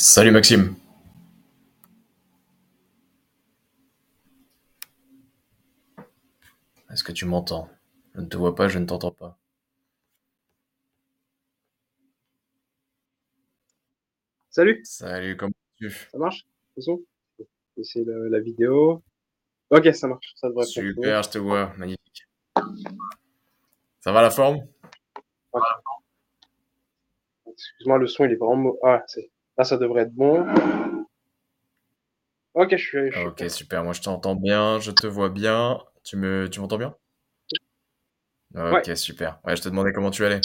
Salut Maxime. Est-ce que tu m'entends? Je ne te vois pas, je ne t'entends pas. Salut, Salut, comment tu? ça marche? C'est bon. C'est la vidéo. Ok, ça marche, ça devrait fonctionner. Super, je te vois, magnifique. Ça va la forme? Ok. Excuse-moi, le son il est vraiment. Ah, là, ça devrait être bon. Ok, je suis Ok, prêt. super, moi je t'entends bien, je te vois bien. Tu m'entends bien? Ouais, Ok, super. Ouais, je te demandais comment tu allais.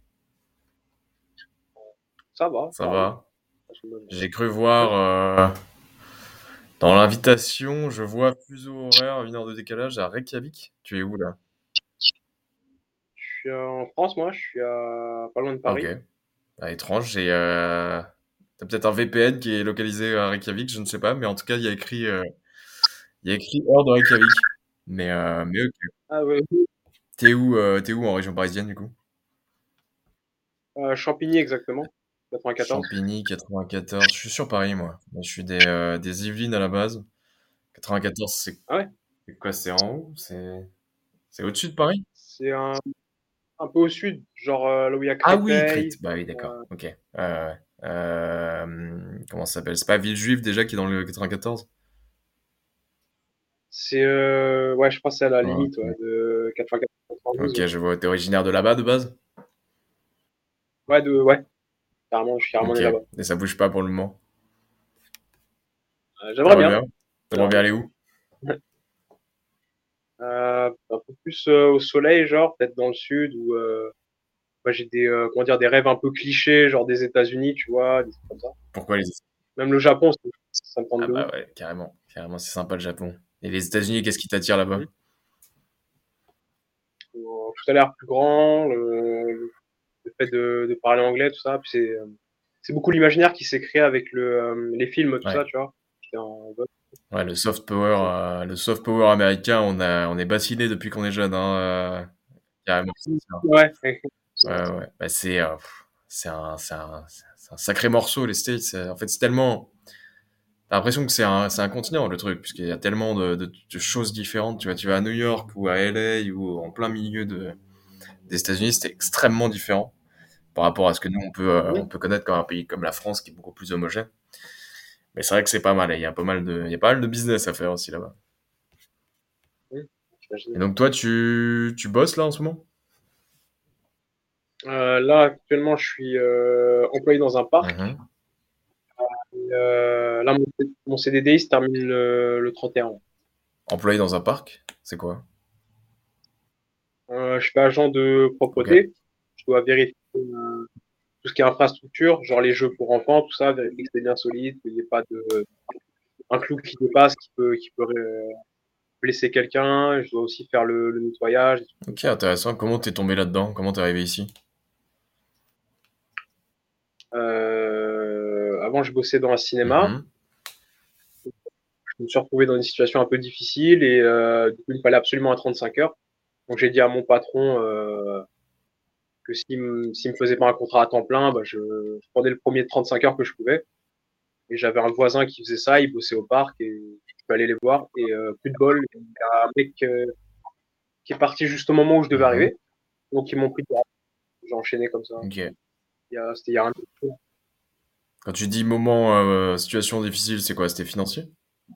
ça va, Ça ça roule. va? J'ai cru voir dans l'invitation, je vois fuseau horaire, 1 heure de décalage à Reykjavik. Tu es où là? Je suis en France, moi, je suis pas loin de Ok. Paris. Ah, étrange, t'as peut-être un VPN qui est localisé à Reykjavik, je ne sais pas, mais en tout cas, il y a écrit heure de Reykjavik. Mais ok. Ah ouais, T'es où en région parisienne du coup? Champigny exactement, 94. Champigny, 94. Je suis sur Paris moi. Moi, je suis des Yvelines à la base. 94, Ah ouais, c'est quoi? C'est en haut? C'est au-dessus de Paris? c'est un peu au sud, genre là où il y a Ah oui, Créteil. Bah oui, d'accord. Ok. Ouais. Comment ça s'appelle? C'est pas Villejuif déjà qui est dans le 94? Ouais, je crois que c'est à la Ouais, limite ouais, de 94-92. ok, Ouais, je vois. T'es originaire de là-bas de base? ouais, carrément, je suis carrément Ok. né là-bas. Et ça bouge pas pour le moment. J'aimerais T'aimerais bien. bien? T'aimerais J'aimerais bien bien. aller où? Un peu plus au soleil, genre peut-être dans le sud où moi j'ai des comment dire des rêves un peu clichés, genre des États-Unis, tu vois, des trucs comme ça. Pourquoi les... Même le Japon, ça me tente Ah de ouf. bah ouais, carrément. Carrément, c'est sympa le Japon. Et les États-Unis, qu'est-ce qui t'attire là-bas? Mhm. Tout a l'air plus grand, le fait de parler anglais, tout ça. Puis c'est beaucoup l'imaginaire qui s'est créé avec les films, tout Ouais. ça, tu vois. J'étais en Ouais, le soft power américain, on est bassiné depuis qu'on est jeune, hein, carrément, c'est ça. ouais, Ouais, ouais. Bah, c'est un sacré morceau, les States. En fait, t'as l'impression que c'est un continent, le truc, puisqu'il y a tellement de choses différentes. Tu vas à New York ou à LA ou en plein milieu des États-Unis, c'est extrêmement différent par rapport à ce que nous, on oui, peut connaître comme un pays comme la France, qui est beaucoup plus homogène. Mais c'est vrai que c'est pas mal, et il y a pas mal de business à faire aussi là-bas. oui, j'imagine Et bien. donc toi, tu bosses là en ce moment? Là, actuellement, je suis employé dans un parc. Mhm. Là, mon CDD, il se termine le 31. Employé dans un parc? C'est quoi? Je suis agent de Ok. propreté. Je dois vérifier tout ce qui est infrastructure, genre les jeux pour enfants, tout ça, vérifier que c'est bien solide, qu'il n'y ait pas un clou qui dépasse qui peut blesser quelqu'un. Je dois aussi faire le nettoyage, des trucs comme Ok, ça. intéressant. Comment t'es tombé là-dedans? Comment t'es arrivé ici? Avant, je bossais dans un cinéma. Mhm. Je me suis retrouvé dans une situation un peu difficile et du coup, il me fallait absolument un 35 heures. Donc, j'ai dit à mon patron que s'il me faisait pas un contrat à temps plein, bah, je prenais le premier de 35 heures que je pouvais. Et j'avais un voisin qui faisait ça, il bossait au parc et je peux aller les voir. Et plus de bol, il y a un mec qui est parti juste au moment où je devais Mhm. arriver. Donc ils m'ont pris de bras. J'ai enchaîné comme ça. Ok. C'était il y a un an. Quand tu dis moment, situation difficile, c'est quoi? C'était financier?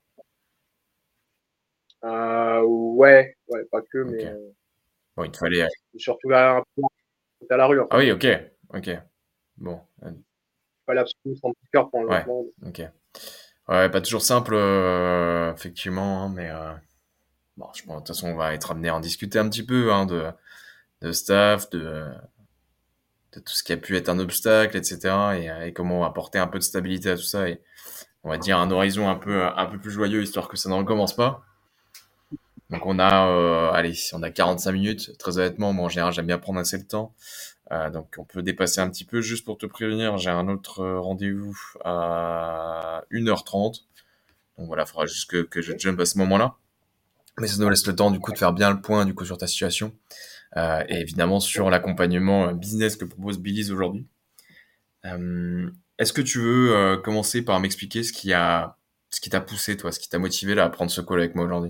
Ouais, pas que, mais Ok. Bon, il te fallait. je me suis retrouvé un peu à la rue en Ah fait. oui, ok. Ok. Bon. Il fallait absolument 35 heures pour le Ouais. logement. Ok. Ouais, pas toujours simple, effectivement, hein, mais bon, je pense de toute façon, on va être amené à en discuter un petit peu, hein, de staff, de tout ce qui a pu être un obstacle, etc. Et comment apporter un peu de stabilité à tout ça et on va dire un horizon un peu plus joyeux histoire que ça ne recommence pas. Donc allez, on a 45 minutes. Très honnêtement, moi en général j'aime bien prendre assez le temps. Donc on peut dépasser un petit peu juste pour te prévenir. J'ai un autre rendez-vous à 1h30. Donc voilà, il faudra juste que je jump à ce moment-là. Mais ça nous laisse le temps du coup de faire bien le point du coup sur ta situation et évidemment sur l'accompagnement business que propose Billy's aujourd'hui. Euh, Est-ce que tu veux commencer par m'expliquer ce qui t'a poussé, toi, ce qui t'a motivé là, à prendre ce call avec moi aujourd'hui?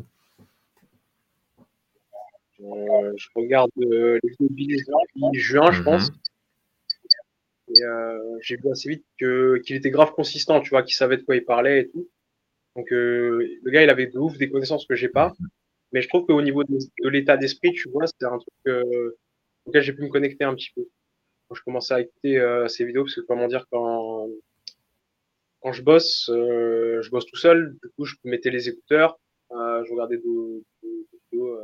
Je regarde les vidéos de Billy depuis juin, je pense. Mhm. Et j'ai vu assez vite qu'il était grave consistant, tu vois, qu'il savait de quoi il parlait et tout. Donc le gars, il avait de ouf des connaissances que j'ai pas. Mhm. Mais je trouve qu'au niveau de l'état d'esprit, tu vois, c'est un truc auquel j'ai pu me connecter un petit peu. Quand je commençais à écouter ces vidéos, parce que comment dire, quand je bosse tout seul. Du coup, je mettais les écouteurs, je regardais des vidéos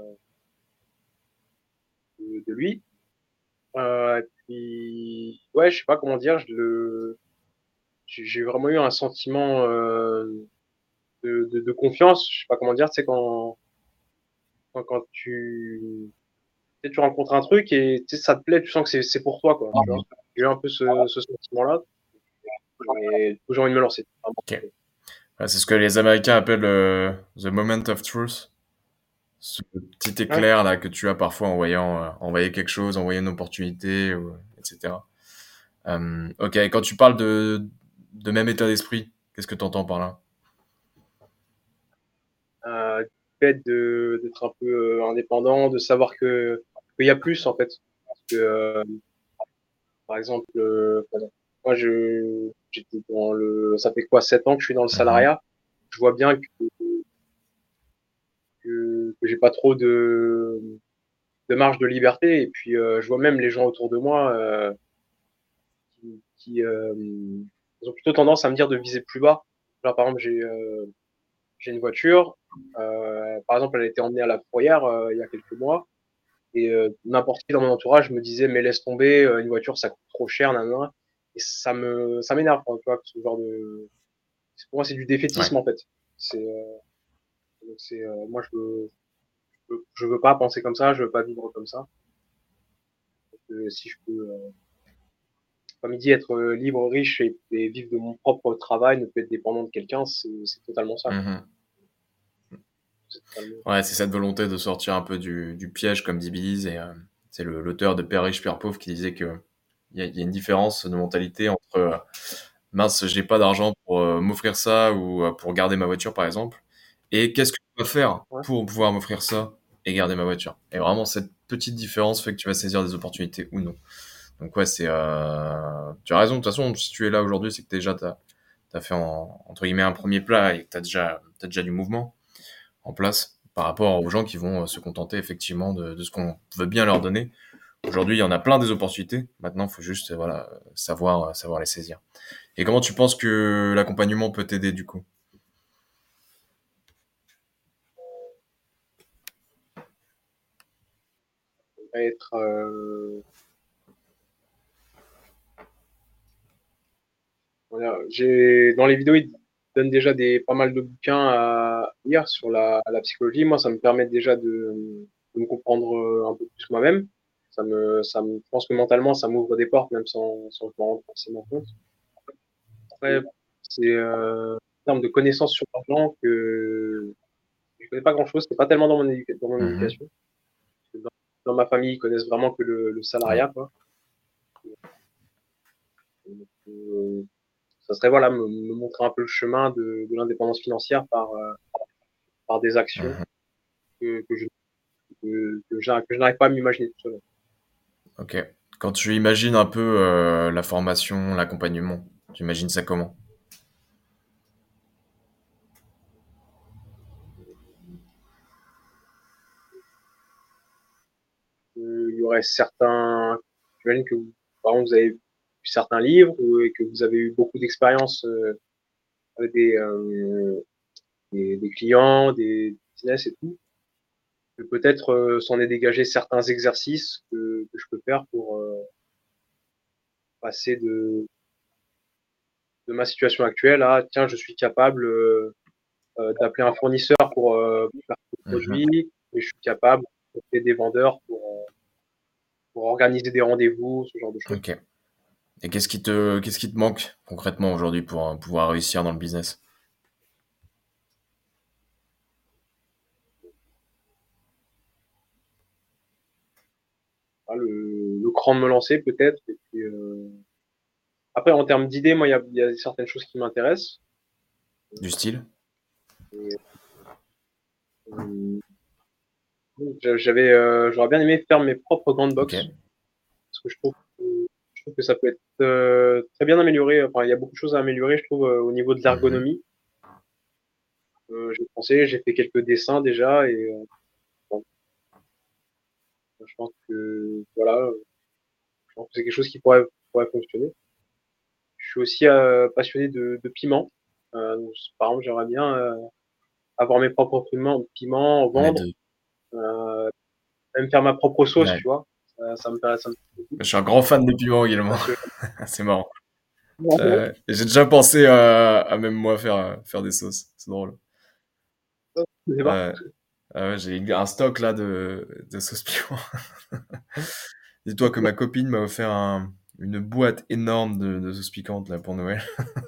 de lui. Et puis, ouais, je sais pas comment dire, j'ai vraiment eu un sentiment de confiance. Je sais pas comment dire, tu sais, quand tu sais, tu rencontres un truc et tu sais, ça te plaît, tu sens que c'est pour toi, quoi. Tu vois, j'ai eu un peu ce sentiment-là et du coup, j'ai envie de me lancer. Ok. Ouais, c'est ce que les Américains appellent the moment of truth. Ce petit Ouais. éclair là que tu as parfois en voyant envoyer quelque chose, envoyer une opportunité, etc. Ok, et quand tu parles de même état d'esprit, qu'est-ce que tu entends par là? Du fait d'être un peu indépendant, de savoir qu'il y a plus, en fait. Parce que, par exemple, moi, j'étais ça fait quoi, 7 ans que je suis dans le Mhm. salariat. Je vois bien que j'ai pas trop de marge de liberté. Et puis, je vois même les gens autour de moi qui ils ont plutôt tendance à me dire de viser plus bas. Genre, par exemple, j'ai une voiture. Par exemple, elle a été emmenée à la fourrière il y a quelques mois. Et n'importe qui dans mon entourage me disait, mais laisse tomber, une voiture, ça coûte trop cher, nanana. Et ça m'énerve, quoi, tu vois, ce genre pour moi, c'est du Ouais. défaitisme, en fait. Moi, je veux pas penser comme ça, je veux pas vivre comme ça. Si je peux, comme il dit, être libre, riche et vivre de mon propre travail, ne plus être dépendant de quelqu'un, c'est totalement ça. Mhm. C'est totalement... Ouais, c'est cette volonté de sortir un peu du piège, comme dit Belize, et c'est l'auteur de Père riche, Père pauvre qui disait que il y a une différence de mentalité entre mince, j'ai pas d'argent pour m'offrir ça ou pour garder ma voiture, par exemple, et qu'est-ce que je peux faire Ouais. pour pouvoir m'offrir ça et garder ma voiture. Et vraiment, cette petite différence fait que tu vas saisir des opportunités ou non. Donc ouais, tu as raison. De toute façon, si tu es là aujourd'hui, c'est que déjà t'as fait entre guillemets un premier plat et que t'as déjà du mouvement en place par rapport aux gens qui vont se contenter effectivement de ce qu'on veut bien leur donner. Aujourd'hui, il y en a plein des opportunités. Maintenant, il faut juste voilà, savoir les saisir. Et comment tu penses que l'accompagnement peut t'aider du coup? Être, voilà, dans les vidéos, ils donnent déjà pas mal de bouquins à lire sur la psychologie. Moi, ça me permet déjà de me comprendre un peu plus moi-même. Je pense que mentalement, ça m'ouvre des portes, même sans que je m'en rende forcément compte. Après, c'est en termes de connaissances sur l'argent que je connais pas grand-chose. C'est pas tellement dans mon Mhm. éducation. Dans, dans ma famille, ils connaissent vraiment que le Ouais. salariat, quoi. Donc, ça serait voilà me montrer un peu le chemin de l'indépendance financière par des actions Mhm. que, que je que je n'arrive pas à m'imaginer tout seul. Ok. Quand tu imagines un peu la formation, l'accompagnement, tu imagines ça comment? Il y aurait certains, j'imagine que par exemple, vous avez lu certains livres et que vous avez eu beaucoup d'expériences avec des clients, des business et tout. Que peut-être s'en est dégagé certains exercices que je peux faire pour passer de ma situation actuelle à tiens, je suis capable d'appeler un fournisseur pour faire ce Mhm. produit et je suis capable d'appeler des vendeurs pour organiser des rendez-vous, ce genre de choses. Ok. Et qu'est-ce qui te manque concrètement aujourd'hui pour pouvoir réussir dans le business? Ah, le cran de me lancer peut-être et puis Après, en termes d'idées, moi, il y a certaines choses qui m'intéressent. Du style? Et, j'aurais bien aimé faire mes propres grandes Ok. box parce que je trouve que ça peut être très bien amélioré. Enfin, il y a beaucoup de choses à améliorer, je trouve, au niveau de Mhm. l'ergonomie. J'ai pensé, j'ai fait quelques dessins déjà et bon, je pense que voilà, je pense que c'est quelque chose qui pourrait fonctionner. Je suis aussi passionné de piment. Donc, par exemple, j'aimerais bien avoir mes propres piments, Mais vendre, de... euh, même faire ma propre sauce, Ouais. tu vois. Ça me plaît beaucoup Je suis un grand fan de piment également. parce que C'est marrant. ouais, Et j'ai déjà pensé à même moi faire des sauces. C'est drôle. je sais pas. Ouais. Ah ouais, j'ai un stock là de sauce piment. Dis-toi que ma copine m'a offert une boîte énorme de sauce piquante là pour Noël.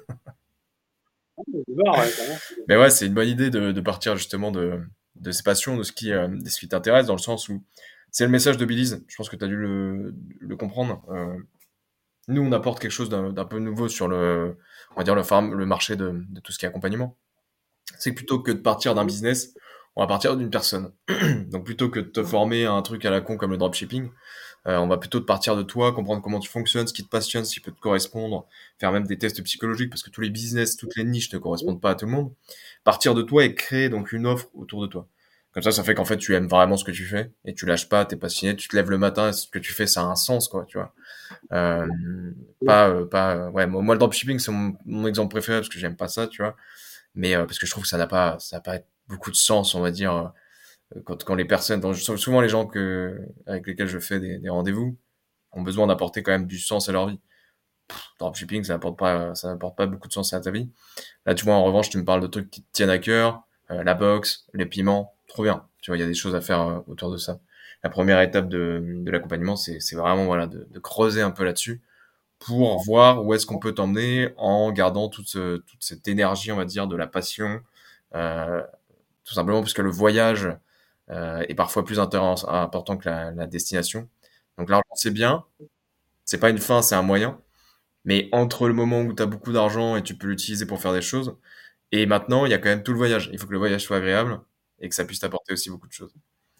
Je vais voir, ouais, carrément. Mais ouais, c'est une bonne idée de partir justement de ses passions, de ce qui t'intéresse, dans le sens où c'est le message de Belize. Je pense que tu as dû le comprendre. Nous, on apporte quelque chose d'un peu nouveau sur on va dire le marché de tout ce qui est accompagnement. C'est que plutôt que de partir d'un Mhm. business, on va partir d'une personne. Donc plutôt que de te former à un truc à la con comme le dropshipping, on va plutôt de partir de toi, comprendre comment tu fonctionnes, ce qui te passionne, ce qui peut te correspondre, faire même des tests psychologiques parce que tous les business, toutes les niches ne correspondent pas à tout le monde. Partir de toi et créer donc une offre autour de toi. Comme ça fait qu'en fait tu aimes vraiment ce que tu fais et tu lâches pas, t'es passionné, tu te lèves le matin, et ce que tu fais ça a un sens quoi, tu vois. Euh, ouais, moi le dropshipping c'est mon exemple préféré parce que j'aime pas ça, tu vois. Mais parce que je trouve que ça n'a pas beaucoup de sens, on va dire, quand les personnes, souvent les gens avec lesquels je fais des rendez-vous ont besoin d'apporter quand même du sens à leur vie. Dropshipping, ça n'apporte pas beaucoup de sens à ta vie. Là, tu vois, en revanche, tu me parles de trucs qui te tiennent à cœur, la boxe, les piments, trop bien. Tu vois, il y a des choses à faire autour de ça. La première étape de l'accompagnement, c'est vraiment voilà de creuser un peu là-dessus pour voir où est-ce qu'on peut t'emmener en gardant toute cette énergie, on va dire, de la passion, euh, tout simplement parce que le voyage est parfois plus important que la destination. Donc l'argent, c'est bien, c'est pas une fin, c'est un moyen. Mais entre le moment où tu as beaucoup d'argent et tu peux l'utiliser pour faire des choses, et maintenant, il y a quand même tout le voyage. Il faut que le voyage soit agréable et que ça puisse t'apporter aussi beaucoup de choses.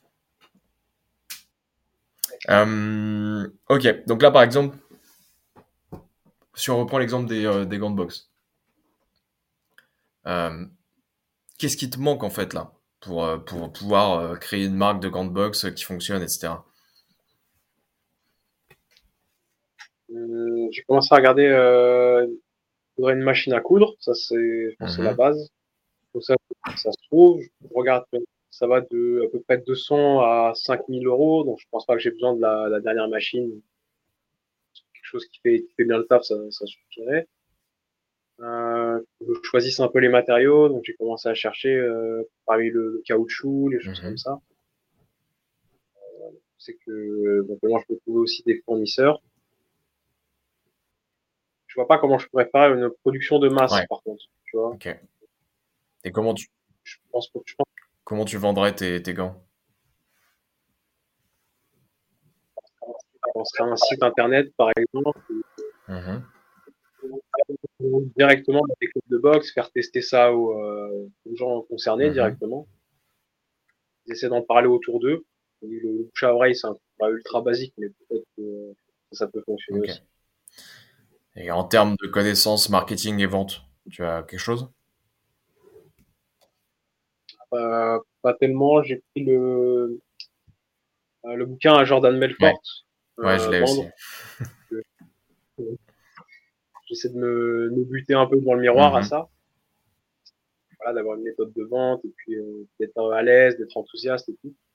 Ok, donc là, par exemple, si on reprend l'exemple des gants de boxe, euh, qu'est-ce qui te manque en fait là pour pouvoir créer une marque de gants de boxe qui fonctionne, etc. J'ai commencé à regarder, il faudrait une machine à coudre, ça c'est, je pense que c'est la Mhm, base. Donc ça se trouve, je regarde, ça va de à peu près 200 à 5 000 euros, donc je pense pas que j'ai besoin de la dernière machine. Quelque chose qui fait bien le taf, ça suffirait. Je choisisse un peu les matériaux, donc j'ai commencé à chercher parmi le caoutchouc, les choses comme mhm. ça. C'est que donc, moi je peux trouver aussi des fournisseurs. Je vois pas comment je pourrais faire une production de masse, Ouais, par contre. Tu vois, ok. Et je pense comment tu vendrais tes gants? qu'on serait un site internet, par exemple, Mhm, ou directement dans des clubs de boxe, faire tester ça aux gens concernés mhm. directement. Ils essaient d'en parler autour d'eux. Le bouche à oreille, c'est un pas ultra basique, mais peut-être que ça peut fonctionner Ok. aussi. Et en termes de connaissances marketing et vente, tu as quelque chose? Pas tellement. J'ai pris le bouquin à Jordan Ouais, Belfort, ouais, je l'ai aussi. Vendre. Euh, J'essaie de me buter un peu dans le miroir à Mhm. ça. Voilà, d'avoir une méthode de vente et puis d'être à l'aise, d'être enthousiaste et tout.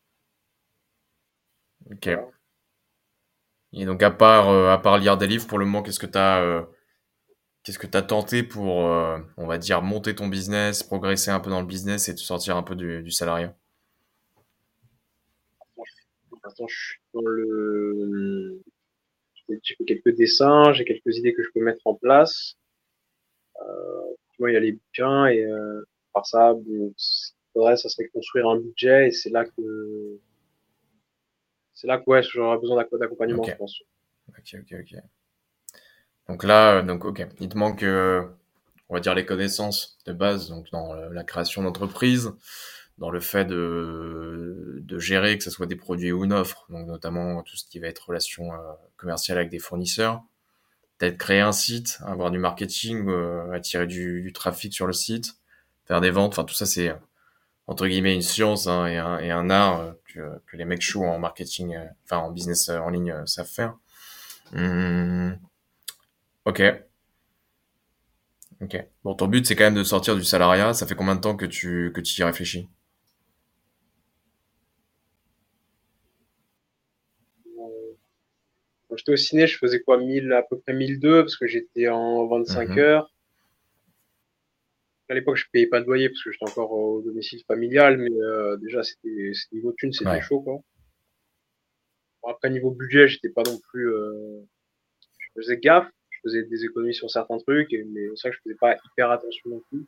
Ok. Voilà. Et donc à part lire des livres, pour le moment, qu'est-ce que t'as tenté pour, on va dire, monter ton business, progresser un peu dans le business et te sortir un peu du salariat? Pour l'instant, je suis dans j'ai fait quelques dessins, j'ai quelques idées que je peux mettre en place. Tu vois, il y a les bouquins et par ça, bon, ce qu'il faudrait, ça serait construire un budget et c'est là que ouais, j'aurais besoin d'accompagnement, Ok, je pense. ok. Donc là, donc ok, il te manque, on va dire les connaissances de base, donc dans la création d'entreprise, dans le fait de gérer que ce soit des produits ou une offre, donc notamment tout ce qui va être relation commerciale avec des fournisseurs, peut-être créer un site, avoir du marketing, attirer du trafic sur le site, faire des ventes, enfin tout ça c'est entre guillemets une science hein, et un art que les mecs chauds en marketing, enfin en business en ligne savent faire. Hum, ok, ok. Bon, ton but c'est quand même de sortir du salariat. Ça fait combien de temps que tu y réfléchis? Quand j'étais au ciné, je faisais quoi, 1000, à peu près 1002 parce que j'étais en 25 Mhm. heures. À l'époque, je payais pas de loyer parce que j'étais encore au domicile familial, mais déjà, c'était niveau thune, c'était Ouais, chaud, quoi. Bon, après, niveau budget, j'étais pas non plus, je faisais gaffe, je faisais des économies sur certains trucs, mais c'est vrai que je faisais pas hyper attention non plus.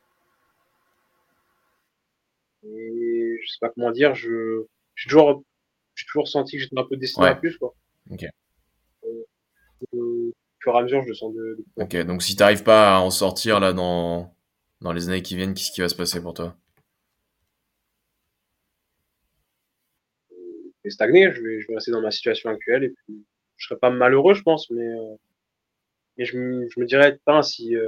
Et je sais pas comment dire, j'ai toujours, j'ai toujours senti que j'étais un peu destiné à ouais, plus, quoi. ok. Au fur et à mesure, je le sens de plus en Ok, plus. donc si t'arrives pas à en sortir là dans les années qui viennent, qu'est-ce qui va se passer pour toi? Je vais stagner, je vais rester dans ma situation actuelle et puis je serai pas malheureux, je pense, mais je me dirais, putain,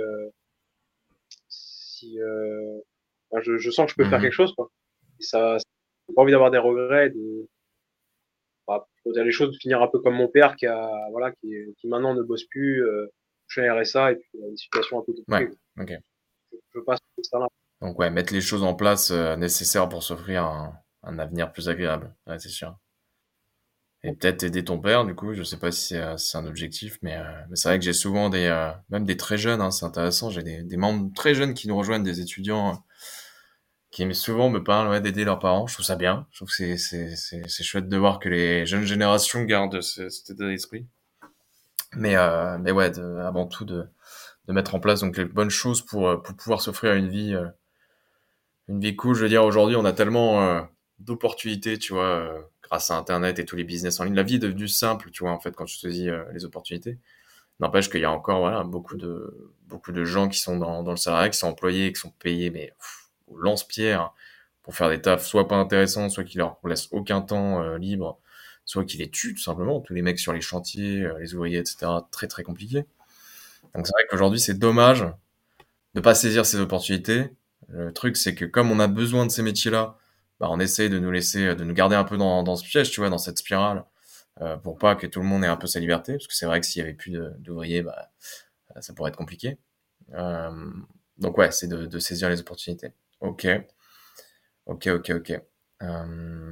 si enfin, je sens que je peux faire quelque Mhm. chose, quoi. Et ça, j'ai pas envie d'avoir des regrets, bah, faut dire les choses, de finir un peu comme mon père voilà, qui maintenant ne bosse plus, touche un RSA et puis une situation un peu Ouais, compliquée. ok. Je veux pas ça là. Donc ouais, mettre les choses en place nécessaires pour s'offrir un avenir plus agréable. Ouais, c'est sûr. Et peut-être aider ton père, du coup, je sais pas si c'est un objectif, mais c'est vrai que j'ai souvent même des très jeunes, hein, c'est intéressant, j'ai des membres très jeunes qui nous rejoignent, des étudiants qui souvent me parlent ouais, d'aider leurs parents. Je trouve ça bien, je trouve que c'est chouette de voir que les jeunes générations gardent cet état d'esprit. Mais ouais, avant tout de mettre en place donc les bonnes choses pour pouvoir s'offrir une vie cool. Je veux dire, aujourd'hui, on a tellement d'opportunités, tu vois, grâce à Internet et tous les business en ligne. La vie est devenue simple, tu vois, en fait, quand je te dis les opportunités. N'empêche qu'il y a encore, voilà, beaucoup de gens qui sont dans le salariat, qui sont employés, qui sont payés, mais au lance-pierre pour faire des tafs soit pas intéressants, soit qui leur laissent aucun temps libre, soit qui les tuent, tout simplement. Tous les mecs sur les chantiers, les ouvriers, etc. Très, très compliqué. Donc c'est vrai qu'aujourd'hui, c'est dommage de pas saisir ces opportunités. Le truc, c'est que comme on a besoin de ces métiers-là, bah, on essaye de nous laisser, de nous garder un peu dans ce piège, tu vois, dans cette spirale, pour pas que tout le monde ait un peu sa liberté, parce que c'est vrai que s'il y avait plus d'ouvriers, bah, ça pourrait être compliqué. Euh, donc ouais, c'est de saisir les opportunités. Ok, ok, ok, ok. Euh,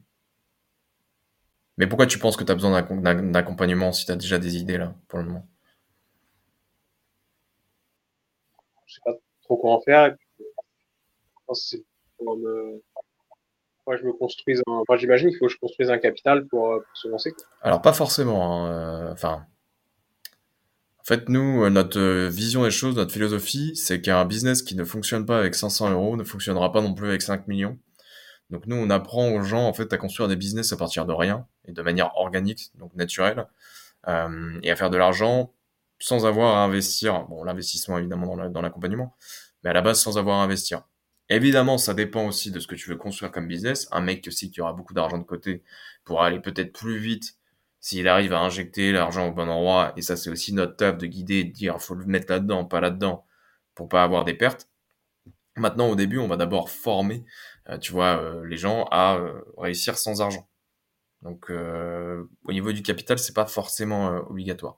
mais pourquoi tu penses que tu as besoin d'accompagnement si tu as déjà des idées là, pour le moment? Je sais pas trop comment faire. Et puis, je pense que c'est pour moi, je me construise enfin, j'imagine qu'il faut que je construise un capital pour se lancer, quoi. Alors pas forcément, hein, enfin, en fait, nous, notre vision des choses, notre philosophie, c'est qu'un business qui ne fonctionne pas avec 500 euros ne fonctionnera pas non plus avec 5 millions. Donc nous, on apprend aux gens en fait à construire des business à partir de rien et de manière organique, donc naturelle, et à faire de l'argent sans avoir à investir. Bon, l'investissement évidemment dans l'accompagnement, mais à la base sans avoir à investir. Évidemment, ça dépend aussi de ce que tu veux construire comme business. Un mec aussi qui aura beaucoup d'argent de côté pourra aller peut-être plus vite s'il arrive à injecter l'argent au bon endroit. Et ça, c'est aussi notre taf de guider, de dire faut le mettre là-dedans, pas là-dedans, pour pas avoir des pertes. Maintenant, au début, on va d'abord former, tu vois, les gens à réussir sans argent. Donc, au niveau du capital, c'est pas forcément obligatoire.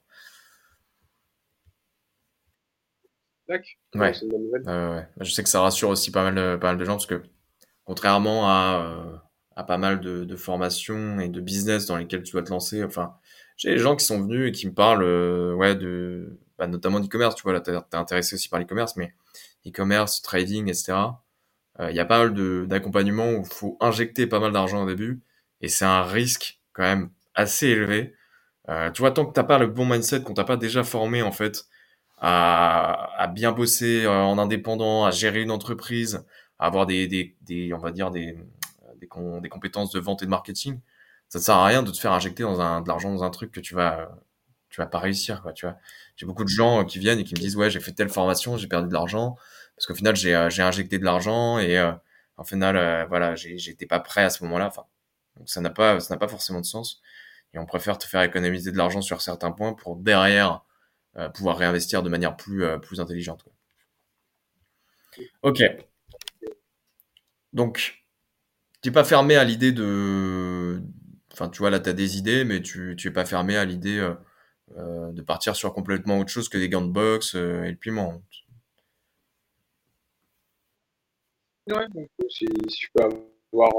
Tac. Bon, Ouais. c'est une bonne nouvelle. Ouais. Je sais que ça rassure aussi pas mal de gens parce que contrairement à pas mal de formations et de business dans lesquels tu dois te lancer, enfin, j'ai des gens qui sont venus et qui me parlent, ouais, bah, notamment d'e-commerce, tu vois, là, t'es intéressé aussi par l'e-commerce, mais e-commerce, trading, etc. Il y a pas mal d'accompagnements où il faut injecter pas mal d'argent au début et c'est un risque quand même assez élevé. Tu vois, tant que t'as pas le bon mindset, qu'on t'a pas déjà formé, en fait, à bien bosser en indépendant, à gérer une entreprise, à avoir on va dire des compétences de vente et de marketing, ça ne sert à rien de te faire injecter de l'argent dans un truc que tu vas tu vas pas réussir, quoi, tu vois. J'ai beaucoup de gens qui viennent et qui me disent, ouais, j'ai fait telle formation, j'ai perdu de l'argent, parce qu'au final, j'ai injecté de l'argent et au final, voilà, j'étais pas prêt à ce moment-là. Enfin, donc ça n'a pas forcément de sens. Et on préfère te faire économiser de l'argent sur certains points pour derrière pouvoir réinvestir de manière plus intelligente, quoi. Ok, donc t'es pas fermé à l'idée de, enfin, tu vois, là, t'as des idées, mais tu es pas fermé à l'idée de partir sur complètement autre chose que des gants de boxe et le piment. Ouais, donc, si je peux avoir,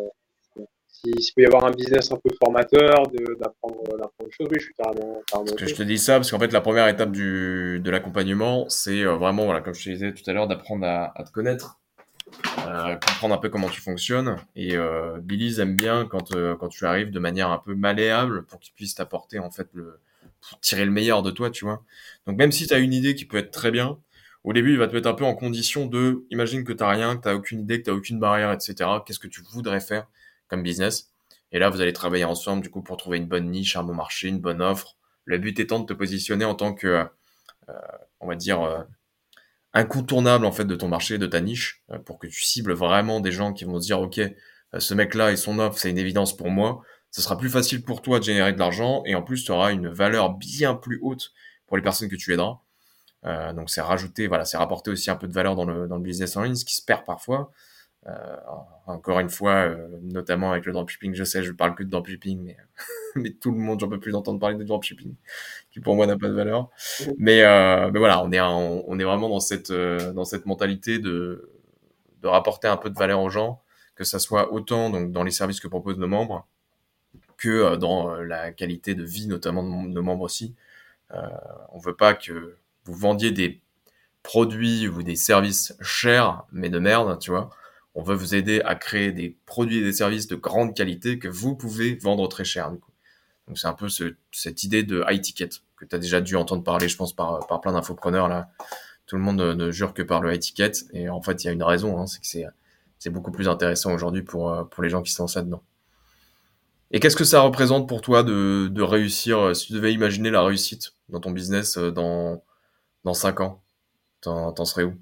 s'il peut y avoir un business un peu formateur, d'apprendre des choses, oui, je suis carrément Parce que je OK. te dis ça, parce qu'en fait, la première étape de l'accompagnement, c'est vraiment, voilà, comme je te disais tout à l'heure, d'apprendre à te connaître, comprendre un peu comment tu fonctionnes. Et Billy aime bien quand tu arrives de manière un peu malléable pour qu'il puisse t'apporter, en fait, pour tirer le meilleur de toi, tu vois. Donc même si tu as une idée qui peut être très bien, au début, il va te mettre un peu en condition de, imagine que t'as rien, que t'as aucune idée, que t'as aucune barrière, etc. Qu'est-ce que tu voudrais faire comme business? Et là, vous allez travailler ensemble, du coup, pour trouver une bonne niche, un bon marché, une bonne offre. Le but étant de te positionner en tant que, on va dire, incontournable en fait de ton marché, de ta niche, pour que tu cibles vraiment des gens qui vont se dire, ok, ce mec-là et son offre, c'est une évidence pour moi. Ce sera plus facile pour toi de générer de l'argent et en plus, tu auras une valeur bien plus haute pour les personnes que tu aideras. Donc c'est rajouter, voilà, c'est rapporter aussi un peu de valeur dans le business en ligne, ce qui se perd parfois. Euh, Encore une fois, notamment avec le dropshipping, je sais, je parle que de dropshipping, mais, mais tout le monde, j'en peux plus d'entendre parler de dropshipping, qui pour moi n'a pas de valeur. Mhm. Mais voilà, on est vraiment dans cette mentalité de rapporter un peu de valeur aux gens, que ça soit autant donc dans les services que proposent nos membres, que dans la qualité de vie, notamment de nos membres aussi. On veut pas que vous vendiez des produits ou des services chers, mais de merde, tu vois. On veut vous aider à créer des produits et des services de grande qualité que vous pouvez vendre très cher, du coup. Donc c'est un peu cette idée de high ticket que tu as déjà dû entendre parler, je pense, par plein d'infopreneurs, là. Tout le monde ne jure que par le high ticket. Et en fait, il y a une raison, hein, c'est que c'est beaucoup plus intéressant aujourd'hui pour les gens qui se lancent là-dedans. Et qu'est-ce que ça représente pour toi de réussir, si tu devais imaginer la réussite dans ton business dans 5 ans, t'en serais où?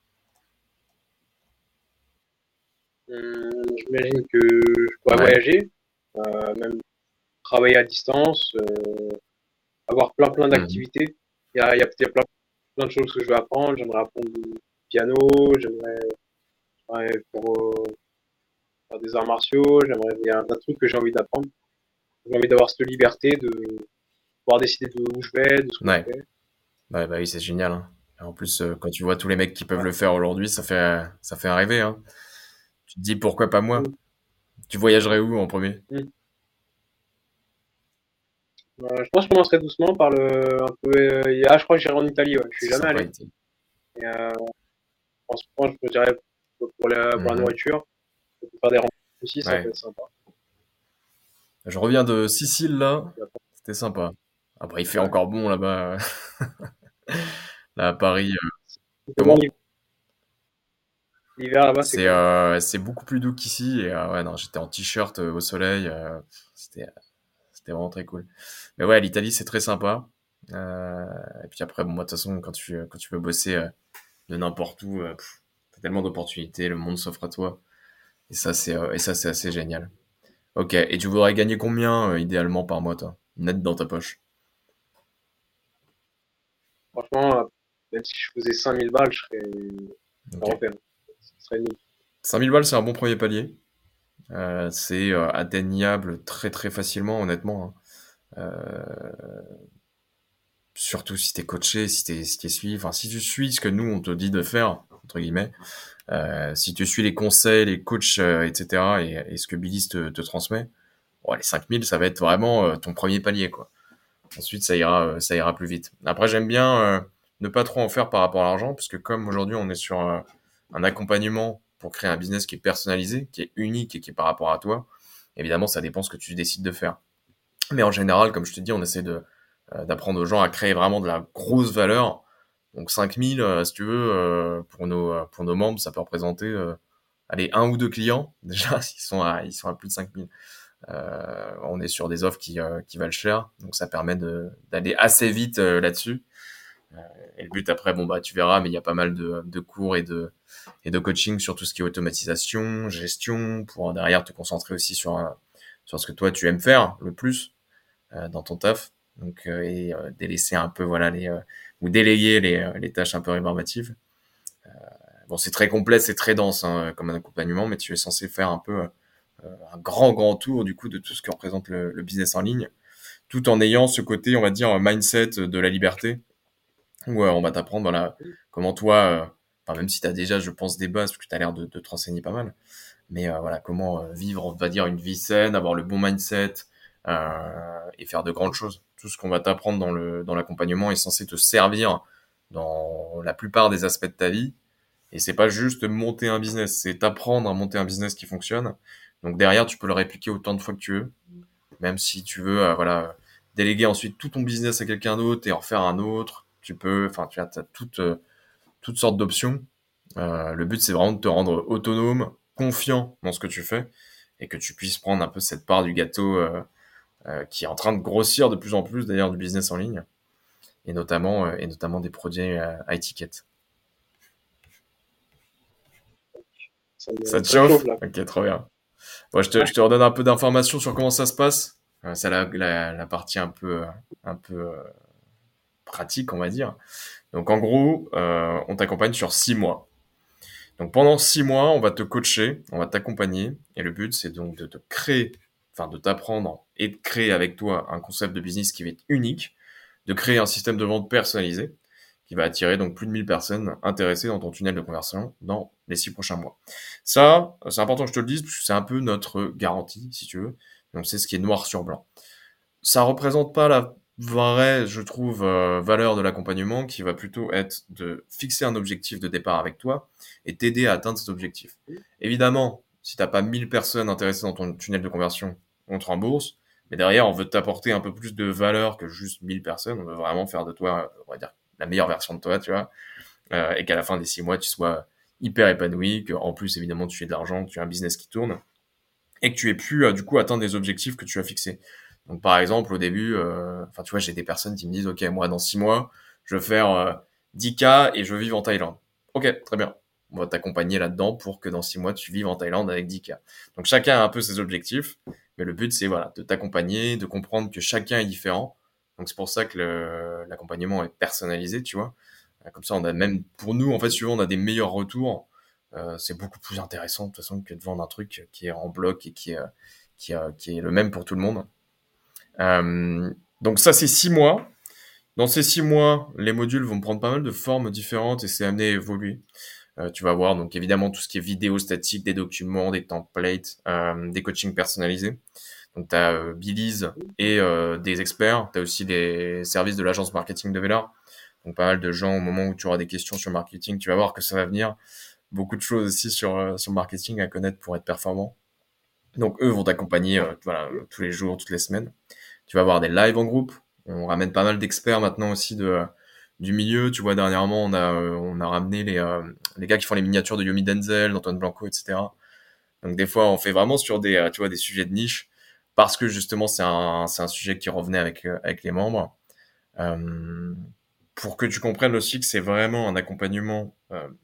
J'imagine que je pourrais Ouais. voyager, même travailler à distance, avoir plein Mhm. d'activités. Il y a plein de choses que je veux apprendre. J'aimerais apprendre du piano, j'aimerais pour faire des arts martiaux, il y a un tas de trucs que j'ai envie d'apprendre. J'ai envie d'avoir cette liberté de pouvoir décider de où je vais, de ce que je Ouais. fais. Ouais, bah oui, c'est génial, hein. Et en plus, quand tu vois tous les mecs qui peuvent Ouais. le faire aujourd'hui, ça fait un rêver, hein. Tu te dis pourquoi pas moi? Mm, Tu voyagerais où en premier? mm. Je pense que je commencerai doucement par un peu. Je crois que j'irai en Italie. Ouais. Je suis C'est jamais sympa, allé. Italie. Et, franchement, je me dirais pour la Mhm. nourriture, pour faire des rencontres aussi, ça peut Ouais. être sympa. Je reviens de Sicile, là. C'était sympa. Après, il fait Ouais. encore bon là-bas. Là, à Paris. Comment Comment? l'hiver là-bas, c'est comment? C'est beaucoup plus doux qu'ici. Et ouais, non, j'étais en t-shirt au soleil. C'était, c'était vraiment très cool. Mais ouais, l'Italie, c'est très sympa. Euh, et puis après, bon, moi, de toute façon, quand tu peux bosser de n'importe où, t'as tellement d'opportunités, le monde s'offre à toi. Et ça, c'est assez génial. Ok. Et tu voudrais gagner combien, idéalement, par mois, toi? Net dans ta poche. Franchement, même si je faisais 5000 balles, je serais Ok. européen. Ce serait nul. 5000 balles, c'est un bon premier palier. C'est atteignable très très facilement, honnêtement, hein. Surtout si t'es coaché, si t'es suivi, enfin si tu suis ce que nous on te dit de faire entre guillemets, si tu suis les conseils, les coachs, etc. Et ce que Billy te transmet, bon, les 5000 ça va être vraiment ton premier palier quoi. Ensuite ça ira plus vite. Après j'aime bien ne pas trop en faire par rapport à l'argent parce que comme aujourd'hui on est sur un accompagnement pour créer un business qui est personnalisé, qui est unique et qui est par rapport à toi, évidemment ça dépend ce que tu décides de faire. Mais en général, comme je te dis, on essaie d'apprendre aux gens à créer vraiment de la grosse valeur. Donc 5000, si tu veux, pour nos membres, ça peut représenter allez, un ou deux clients. Déjà, ils sont à plus de 5000. On est sur des offres qui valent cher, donc ça permet d'aller assez vite là-dessus. Et le but après, bon bah tu verras, mais il y a pas mal de cours et de coaching sur tout ce qui est automatisation, gestion, pour derrière te concentrer aussi sur ce que toi tu aimes faire le plus dans ton taf. Donc délaisser un peu voilà ou déléguer les tâches un peu rébarbatives. Bon, c'est très complexe, c'est très dense hein, comme un accompagnement, mais tu es censé faire un peu un grand tour du coup de tout ce que représente le business en ligne, tout en ayant ce côté, on va dire, mindset de la liberté, où on va t'apprendre voilà comment toi, enfin même si tu as déjà, je pense, des bases, parce que tu as l'air de te renseigner pas mal, mais voilà comment vivre, on va dire, une vie saine, avoir le bon mindset et faire de grandes choses. Tout ce qu'on va t'apprendre dans l'accompagnement est censé te servir dans la plupart des aspects de ta vie. Et c'est pas juste monter un business, c'est t'apprendre à monter un business qui fonctionne. Donc derrière, tu peux le répliquer autant de fois que tu veux, même si tu veux, voilà, déléguer ensuite tout ton business à quelqu'un d'autre et en faire un autre. Tu peux, enfin, tu as toutes sortes d'options. Le but, c'est vraiment de te rendre autonome, confiant dans ce que tu fais et que tu puisses prendre un peu cette part du gâteau qui est en train de grossir de plus en plus d'ailleurs du business en ligne et notamment des produits à étiquette. Ça te Ça chauffe chauffe? là. Ok, trop bien. Bon, Ouais. je te redonne un peu d'informations sur comment ça se passe. C'est la partie un peu pratique, on va dire. Donc en gros, on t'accompagne sur 6 mois. Donc pendant 6 mois, on va te coacher, on va t'accompagner, et le but c'est donc de te créer, enfin de t'apprendre et de créer avec toi un concept de business qui va être unique, de créer un système de vente personnalisé qui va attirer donc plus de 1000 personnes intéressées dans ton tunnel de conversion dans les 6 prochains mois. Ça, c'est important que je te le dise, parce que c'est un peu notre garantie, si tu veux. Donc c'est ce qui est noir sur blanc. Ça représente pas la vraie, je trouve, valeur de l'accompagnement, qui va plutôt être de fixer un objectif de départ avec toi et t'aider à atteindre cet objectif. Évidemment, si t'as pas 1000 personnes intéressées dans ton tunnel de conversion, on te rembourse. Mais derrière, on veut t'apporter un peu plus de valeur que juste 1000 personnes. On veut vraiment faire de toi, on va dire, la meilleure version de toi, tu vois. Et qu'à la fin des 6 mois, tu sois hyper épanoui, qu'en plus, évidemment, tu aies de l'argent, que tu aies un business qui tourne et que tu aies pu du coup atteindre des objectifs que tu as fixés. Donc par exemple au début, enfin tu vois, j'ai des personnes qui me disent ok, moi dans 6 mois, je veux faire 10K et je veux vivre en Thaïlande. Ok, très bien. On va t'accompagner là-dedans pour que dans 6 mois tu vives en Thaïlande avec 10K. Donc chacun a un peu ses objectifs, mais le but c'est voilà de t'accompagner, de comprendre que chacun est différent. Donc c'est pour ça que l'accompagnement est personnalisé, tu vois. Comme ça, on a même pour nous en fait, souvent on a des meilleurs retours. C'est beaucoup plus intéressant de toute façon que de vendre un truc qui est en bloc et qui est le même pour tout le monde. Euh, donc ça, c'est 6 mois. Dans ces 6 mois, les modules vont prendre pas mal de formes différentes et c'est amené à évoluer. Tu vas voir donc évidemment tout ce qui est vidéo statique, des documents, des templates, des coachings personnalisés. Donc tu as Billy's et des experts. Tu as aussi des services de l'agence marketing de Velar. Donc pas mal de gens au moment où tu auras des questions sur marketing, tu vas voir que ça va venir. Beaucoup de choses aussi sur le marketing à connaître pour être performant. Donc eux vont t'accompagner voilà, tous les jours, toutes les semaines. Tu vas avoir des lives en groupe. On ramène pas mal d'experts maintenant aussi du milieu. Tu vois, dernièrement, on a ramené les gars qui font les miniatures de Yomi Denzel, d'Antoine Blanco, etc. Donc des fois, on fait vraiment sur tu vois, des sujets de niche parce que justement, c'est un sujet qui revenait avec les membres. Euh, pour que tu comprennes aussi que c'est vraiment un accompagnement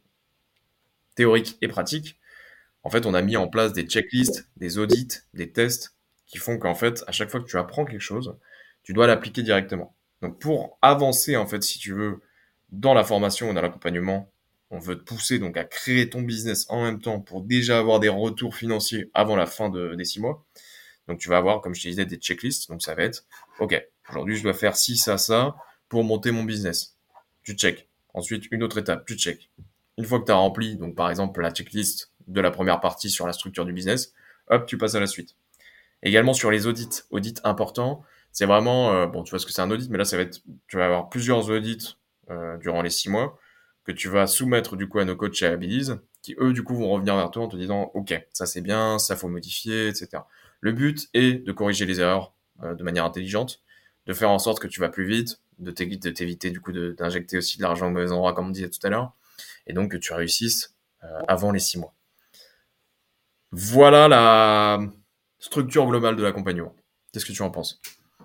théorique et pratique. En fait, on a mis en place des checklists, des audits, des tests qui font qu'en fait, à chaque fois que tu apprends quelque chose, tu dois l'appliquer directement. Donc, pour avancer, en fait, si tu veux, dans la formation ou dans l'accompagnement, on veut te pousser donc à créer ton business en même temps pour déjà avoir des retours financiers avant la fin des 6 mois. Donc, tu vas avoir, comme je te disais, des checklists. Donc, ça va être, OK, aujourd'hui, je dois faire ci, ça pour monter mon business. Tu check. Ensuite, une autre étape, tu check. Une fois que tu as rempli, donc par exemple la checklist de la première partie sur la structure du business, hop, tu passes à la suite. Également sur les audits importants, c'est vraiment, bon, tu vois ce que c'est un audit, mais là, ça va être, tu vas avoir plusieurs audits durant les 6 mois que tu vas soumettre du coup à nos coachs chez Abilis, qui eux, du coup, vont revenir vers toi en te disant, OK, ça c'est bien, ça faut modifier, etc. Le but est de corriger les erreurs de manière intelligente, de faire en sorte que tu vas plus vite, de t'éviter du coup d'injecter aussi de l'argent au mauvais endroit, comme on disait tout à l'heure, et donc que tu réussisses avant les 6 mois. Voilà structure globale de l'accompagnement. Qu'est-ce que tu en penses?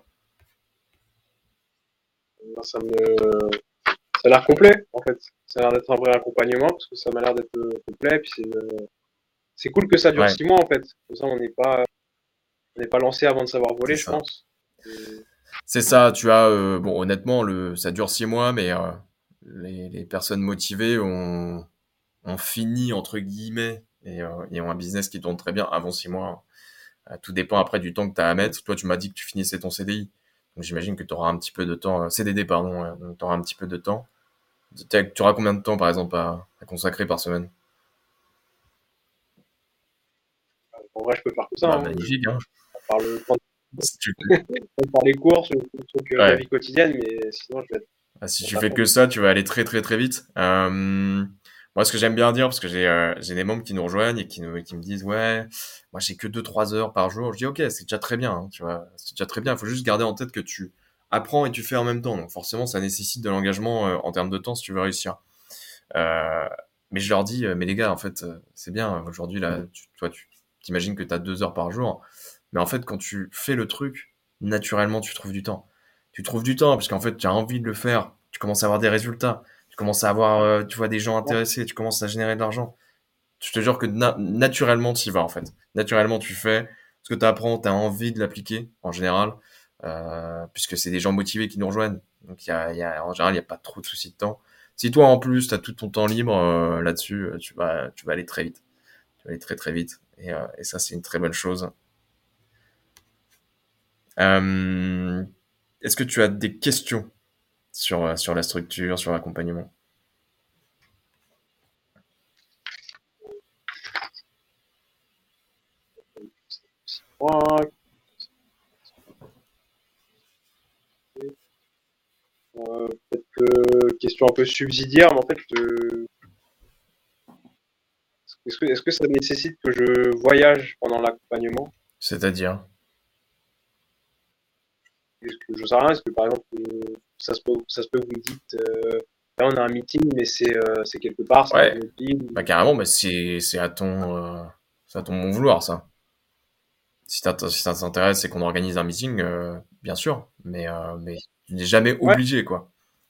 Ben, ça a l'air complet, en fait. Ça a l'air d'être un vrai accompagnement, parce que ça m'a l'air d'être complet. Puis c'est cool que ça dure Ouais, 6 mois, en fait. Comme ça, on n'est pas lancé avant de savoir c'est voler, je ça. pense. C'est ça, tu as, bon, honnêtement, ça dure 6 mois, mais les personnes motivées ont fini, entre guillemets, et ont un business qui tourne très bien avant 6 mois. Tout dépend après du temps que tu as à mettre. Toi, tu m'as dit que tu finissais ton CDI. Donc j'imagine que tu auras un petit peu de temps, CDD, pardon, donc tu auras un petit peu de temps. Tu auras combien de temps, par exemple, à consacrer par semaine? En vrai, je peux faire tout ça, Bah, hein. magnifique, hein. Par le temps, Si tu, par les courses, le truc de la ouais. vie quotidienne, mais sinon, je vais être Si dans tu ta fais fond. que ça, tu vas aller très très très vite. Moi, ce que j'aime bien dire, parce que j'ai des membres qui nous rejoignent et qui me disent, ouais, moi j'ai que 2 3 heures par jour. Je dis, ok, c'est déjà très bien, hein, tu vois, c'est déjà très bien. Il faut juste garder en tête que tu apprends et tu fais en même temps. Donc forcément, ça nécessite de l'engagement en termes de temps si tu veux réussir. Euh, mais je leur dis, mais les gars, en fait, c'est bien. Aujourd'hui, là, toi, tu t'imagines que tu as 2 heures par jour. Mais en fait, quand tu fais le truc, naturellement, tu trouves du temps. Tu trouves du temps parce qu'en fait, tu as envie de le faire. Tu commences à avoir des résultats. Tu commences à avoir, tu vois, des gens intéressés. Tu commences à générer de l'argent. Je te jure que naturellement, tu y vas, en fait. Naturellement, tu fais ce que tu apprends. Tu as envie de l'appliquer, en général. Puisque c'est des gens motivés qui nous rejoignent. Donc, en général, il n'y a pas trop de soucis de temps. Si toi, en plus, tu as tout ton temps libre là-dessus, tu vas aller très vite. Tu vas aller très, très vite. Et ça, c'est une très bonne chose. Euh, Est-ce que tu as des questions sur la structure, sur l'accompagnement? Moi, peut-être question un peu subsidiaire, mais en fait, est-ce que ça nécessite que je voyage pendant l'accompagnement? C'est-à-dire? Est-ce que je sais rien, est-ce que par exemple, ça se peut que vous me dites, là on a un meeting, mais c'est quelque part, c'est dans Ouais, une autre ville. bah carrément, bah c'est à ton bon vouloir, ça. Si ça t'intéresse et qu'on organise un meeting, bien sûr, mais tu n'es jamais Ouais, obligé, quoi.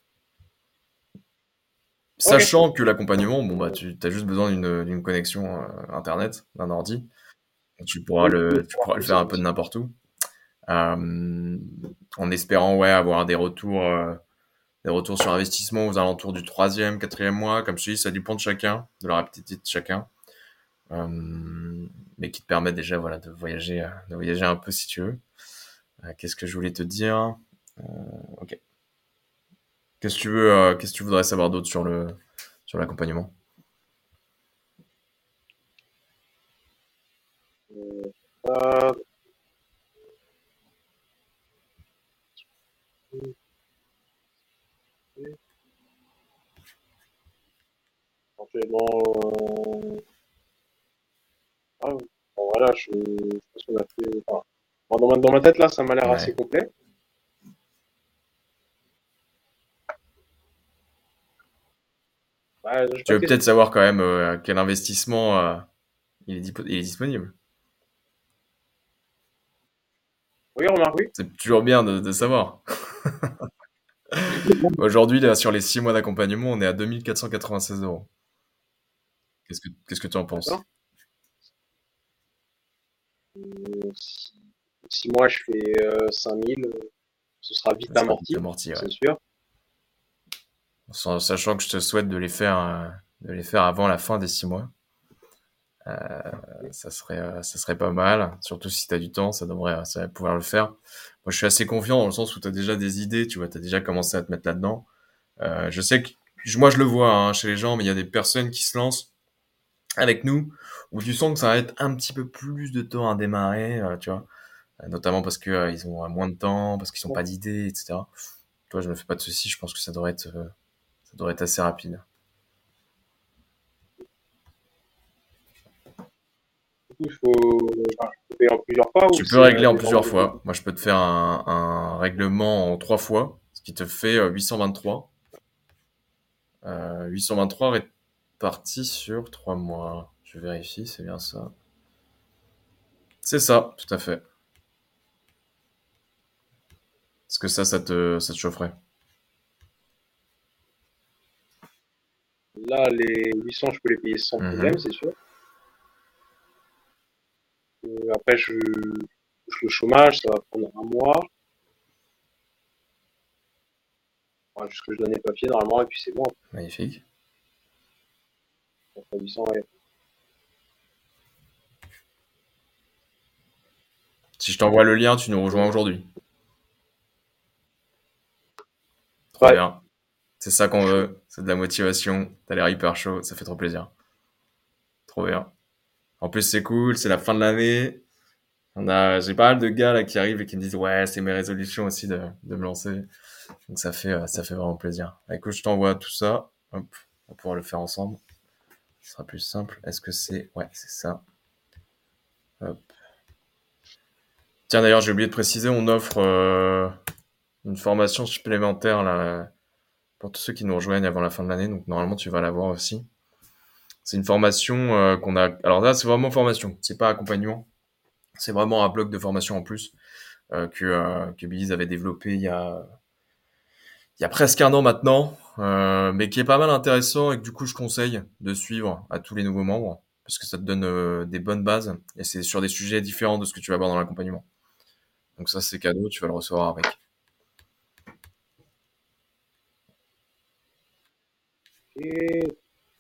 ok. Sachant que l'accompagnement, bon, bah, tu as juste besoin d'une connexion Internet, d'un ordi. Tu pourras Oui, oui, le, tu pourras le c'est faire un peu de possible. n'importe où. Euh, En espérant, ouais, avoir des retours sur investissement aux alentours du troisième, quatrième mois. Comme je te dis, ça dépend de chacun, de la rapidité de chacun. Mais qui te permet déjà, voilà, de voyager un peu si tu veux. Qu'est-ce que je voulais te dire? Ok. Qu'est-ce que tu voudrais savoir d'autre sur l'accompagnement? Euh, éventuellement, ah, bon, voilà, je pense qu'on a fait. Enfin, bon, dans ma tête là, ça m'a l'air assez Ouais. complet. Ouais, j'ai Tu pas de veux peut-être question. savoir quand même quel investissement il est disponible. Oui, remarque, oui. C'est toujours bien de savoir. Aujourd'hui, là, sur les 6 mois d'accompagnement, on est à 2 496 euros. Qu'est-ce que tu en penses? D'accord. Si, si moi je fais 5000, ce sera vite Ça sera vite amorti, amorti, ouais. c'est sûr. Sachant que je te souhaite de les faire avant la fin des 6 mois. Ça serait pas mal, surtout si tu as du temps, ça va pouvoir le faire. Moi, je suis assez confiant dans le sens où tu as déjà des idées, tu vois, tu as déjà commencé à te mettre là-dedans. Je sais que, moi, je le vois hein, chez les gens, mais il y a des personnes qui se lancent avec nous où tu sens que ça va être un petit peu plus de temps à démarrer, tu vois, notamment parce que ils ont moins de temps, parce qu'ils n'ont pas d'idées, etc. Toi, je me fais pas de soucis, je pense que ça devrait être assez rapide. Du coup, enfin, je peux payer en plusieurs fois ou Tu peux c'est régler en dépendant plusieurs des fois. Moi, je peux te faire un règlement en 3 fois, ce qui te fait 823. 823 répartis sur 3 mois. Je vérifie, c'est bien ça. C'est ça, tout à fait. Est-ce que ça te chaufferait? Là, les 800, je peux les payer sans problème, Mhm. c'est sûr. Après, je touche le chômage, ça va prendre un mois. Enfin, juste que je donne les papiers normalement, et puis c'est bon. Magnifique. Après 800, ouais. Si je t'envoie le lien, tu nous rejoins aujourd'hui. Trop Ouais, bien. C'est ça je qu'on suis chaud. veut. C'est de la motivation. T'as l'air hyper chaud. Ça fait trop plaisir. Trop bien. En plus, c'est cool. C'est la fin de l'année. J'ai pas mal de gars là qui arrivent et qui me disent ouais, c'est mes résolutions aussi de me lancer. Donc ça fait vraiment plaisir. Écoute, je t'envoie tout ça. Hop, on va pouvoir le faire ensemble. Ce sera plus simple. Est-ce que c'est... Ouais, c'est ça. Hop. Tiens, d'ailleurs, j'ai oublié de préciser, on offre une formation supplémentaire là, pour tous ceux qui nous rejoignent avant la fin de l'année. Donc normalement, tu vas l'avoir aussi. C'est une formation qu'on a... Alors là, c'est vraiment formation. C'est pas accompagnement. C'est vraiment un bloc de formation en plus que Belize avait développé il y a presque un an maintenant, mais qui est pas mal intéressant et que du coup je conseille de suivre à tous les nouveaux membres parce que ça te donne des bonnes bases et c'est sur des sujets différents de ce que tu vas voir dans l'accompagnement. Donc ça c'est cadeau, tu vas le recevoir avec. Et...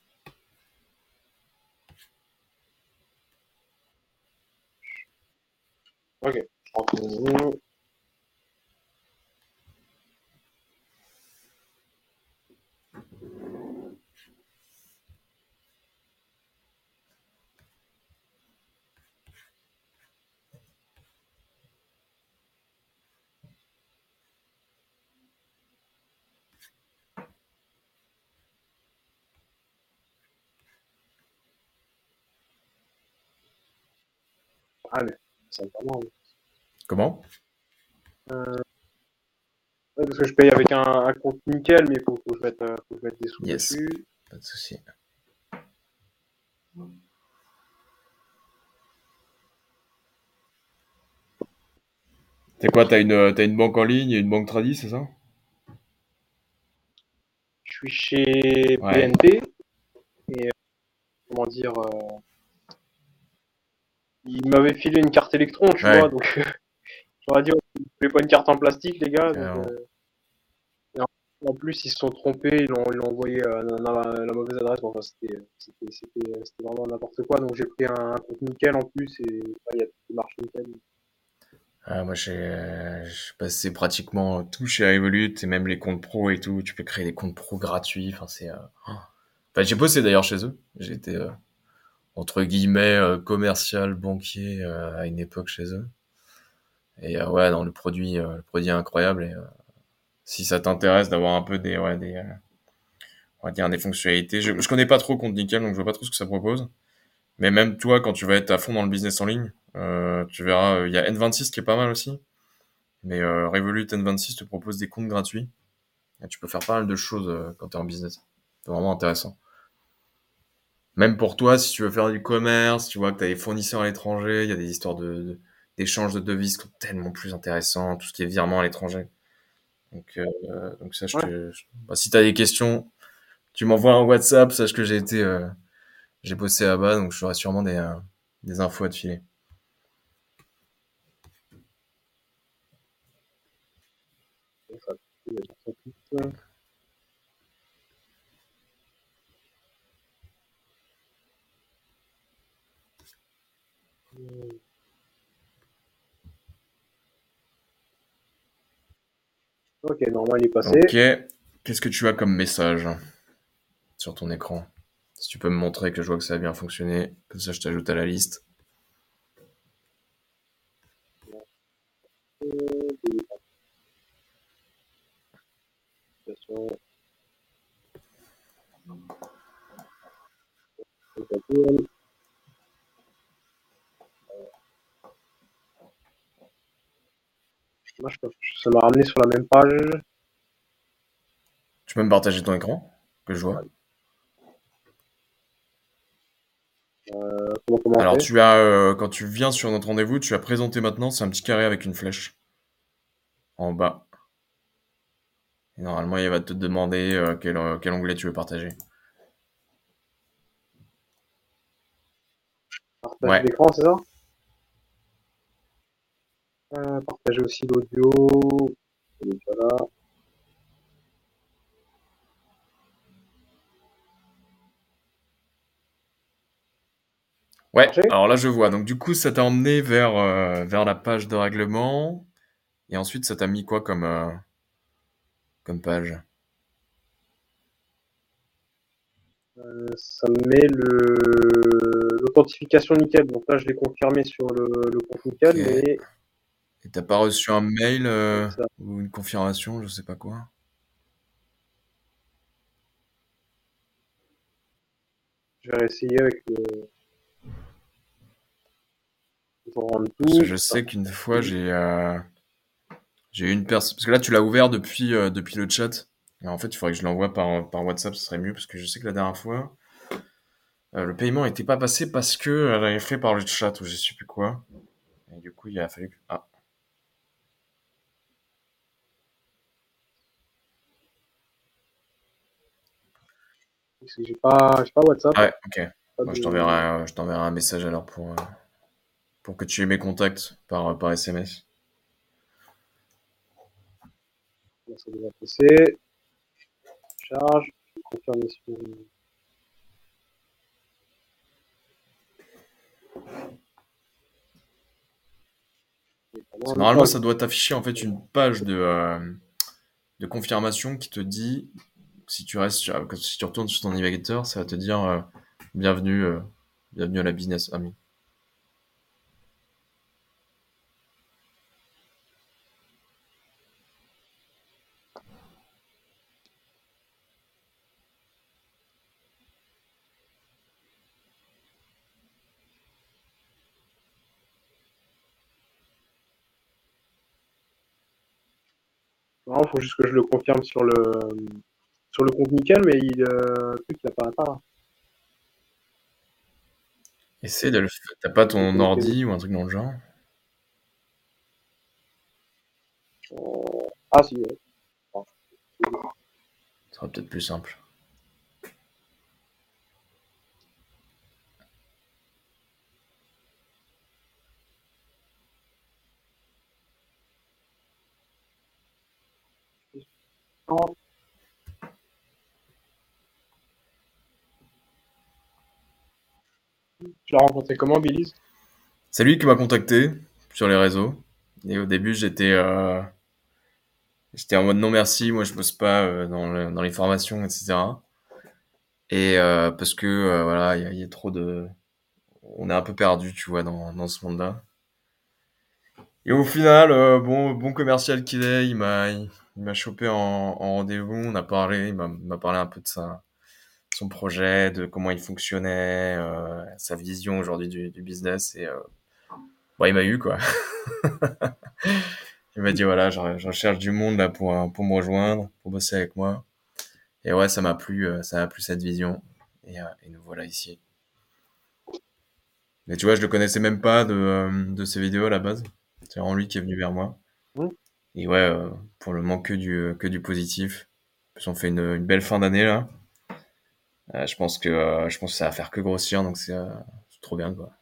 Ok, je rentre mon nom. Ah, mais ça me permet. Comment? Ouais, parce que je paye avec un compte nickel, mais faut faut que je mette des sous Yes, dessus. pas de souci. C'est quoi, t'as une banque en ligne et une banque tradi, c'est ça? Je suis chez Ouais. BNP et comment dire, ils m'avaient filé une carte électron, tu vois, Ouais. donc j'aurais dit, vous voulez pas une carte en plastique, les gars, donc Carrément. et en plus ils se sont trompés, ils l'ont envoyé dans la mauvaise adresse. Bon, enfin, c'était vraiment n'importe quoi, donc j'ai pris un compte nickel en plus et ouais, il y a tout qui marche nickel. Moi, j'ai passé pratiquement tout chez Revolut, et même les comptes pro et tout. Tu peux créer des comptes pro gratuits. Enfin, Enfin, j'ai bossé d'ailleurs chez eux. J'ai été, entre guillemets, commercial, banquier à une époque chez eux. Et ouais, non, le produit est incroyable. Et si ça t'intéresse d'avoir un peu on va dire des fonctionnalités. Je connais pas trop compte Nickel, donc je vois pas trop ce que ça propose. Mais même toi, quand tu vas être à fond dans le business en ligne, tu verras, il y a N26 qui est pas mal aussi. Mais Revolut N26 te propose des comptes gratuits. Et tu peux faire pas mal de choses quand tu es en business. C'est vraiment intéressant. Même pour toi, si tu veux faire du commerce, tu vois que tu as des fournisseurs à l'étranger, il y a des histoires d'échanges de devises qui sont tellement plus intéressants, tout ce qui est virement à l'étranger. Donc ça, Ouais, bah, si tu as des questions, tu m'envoies un WhatsApp, sache que j'ai bossé là-bas, donc j'aurai sûrement des infos à te filer. ça, ça coûte. Ok, normalement il est passé. Ok, qu'est-ce que tu as comme message sur ton écran? Si tu peux me montrer que je vois que ça a bien fonctionné, comme ça je t'ajoute à la liste. Moi, ça m'a ramené sur la même page. Tu peux me partager ton écran? Que je vois. Comment Alors, commenter? tu as, quand tu viens sur notre rendez-vous, tu as présenté maintenant, c'est un petit carré avec une flèche en bas. Et normalement, il va te demander quel onglet tu veux partager. Partager Ouais. l'écran, c'est ça? Partager aussi l'audio. Voilà. Ouais, Marché? alors là, je vois. Donc, du coup, ça t'a emmené vers la page de règlement. Et ensuite, ça t'a mis quoi comme page? Ça me met l'authentification nickel. Donc là, je l'ai confirmé sur le compte Ok. nickel, mais Et t'as pas reçu un mail ça, ou une confirmation, je sais pas quoi? je vais réessayer avec le rendre Parce que tout. je Ça. sais qu'une fois, j'ai eu une personne. Parce que là, tu l'as ouvert depuis le chat. Et en fait, il faudrait que je l'envoie par WhatsApp, ce serait mieux. Parce que je sais que la dernière fois, le paiement n'était pas passé parce que elle avait fait par le chat ou je sais plus quoi. Et du coup, il a fallu que... Ah, Parce que j'ai pas WhatsApp. ah ouais, ok. Pas Bon, de... je t'enverrai un message alors pour que tu aies mes contacts par SMS. Ça devrait passer. Charge. Confirmation. Parce que normalement, Ah, ça doit t'afficher en fait une page de confirmation qui te dit, si tu restes, si tu retournes sur ton navigateur, ça va te dire bienvenue, bienvenue à la business ami. non, faut juste que je le confirme sur le compte nickel, mais le truc, il apparaît pas. Essaie de le faire. T'as pas Il est ton connecté. ordi ou un truc dans le genre? Ah, si, ouais. Ça sera peut-être plus simple. Tu l'as rencontré comment, Belize? C'est lui qui m'a contacté sur les réseaux. Et au début, j'étais en mode non merci, moi je bosse pas dans les formations, etc. Et parce que voilà, il y a trop de, on est un peu perdu, tu vois, dans ce monde-là. Et au final, bon commercial qu'il est, il m'a chopé en rendez-vous, on a parlé, il m'a parlé un peu de son projet, de comment il fonctionnait, sa vision aujourd'hui du business. Et bon, il m'a eu quoi. Il m'a dit voilà, je recherche du monde là pour me rejoindre, pour bosser avec moi. Et ouais, ça m'a plu cette vision. Et nous voilà ici. Mais tu vois, je le connaissais même pas de ses vidéos à la base. C'est vraiment lui qui est venu vers moi. Hum, Et ouais, pour le moment que du positif. En plus, on fait une belle fin d'année là. Je pense que ça va faire que grossir, donc c'est trop bien quoi.